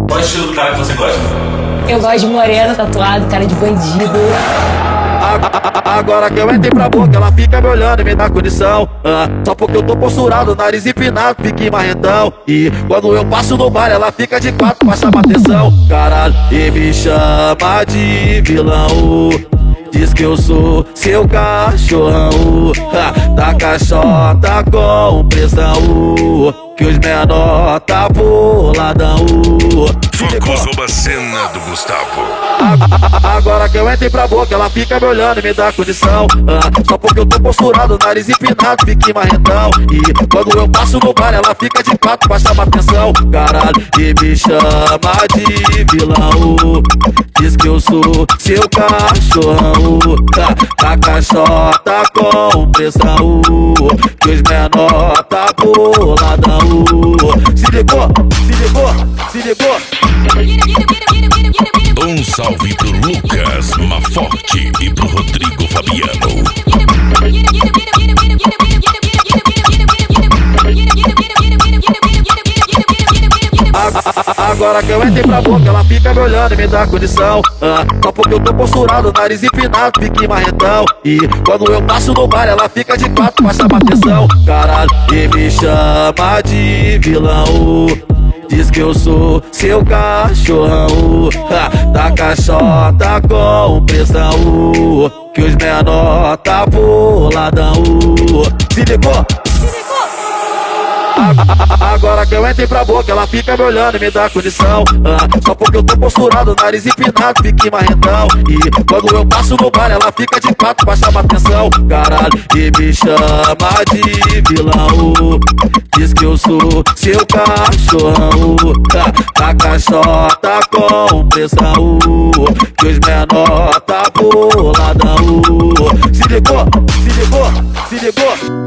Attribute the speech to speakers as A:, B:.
A: Qual é o estilo do cara que você gosta?
B: Eu gosto de moreno, tatuado, cara de bandido.
C: Agora que eu entrei pra boca, ela fica me olhando e me dá condição. Só porque eu tô posturado, nariz empinado, pique marrentão. E quando eu passo no bar, ela fica de quatro pra chamar atenção. Caralho, e me chama de vilão. Diz que eu sou seu cachorrão. Da caixota com pressão, que os menor tá boladão.
D: Focus uma cena do Gustavo.
C: Agora que eu entrei pra boca, ela fica me olhando e me dá condição. Só porque eu tô posturado, nariz empinado, pique marrentão. E quando eu passo no bar, ela fica de quatro pra chamar atenção. Caralho, e me chama de vilão. Diz que eu sou seu cachorrão. Da caixota com pressão, que os menor tá boladão. Se ligou, se ligou, se ligou.
D: Um salve pro Lucas Maforte e pro Rodrigo Fabiano.
C: Agora que eu entrei pra boca, ela fica me olhando e me dá condição. Só porque eu tô posturado, nariz empinado, pique marrentão. E quando eu passo no bar, ela fica de quatro pra chamar atenção. Caralho, e me chama de vilão. Diz que eu sou seu cachorrão. Da caixota com pressão, que os menor tá boladão. Se ligou? Agora que eu entrei pra boca, ela fica me olhando e me dá condição. Só porque eu tô posturado, nariz empinado, pique marrentão. E quando eu passo no bar, ela fica de quatro pra chamar atenção. Caralho, e me chama de vilão. Diz que eu sou seu cachorrão. Da caixota com pressão, que os menor tá boladão. Se ligou, se ligou, se ligou.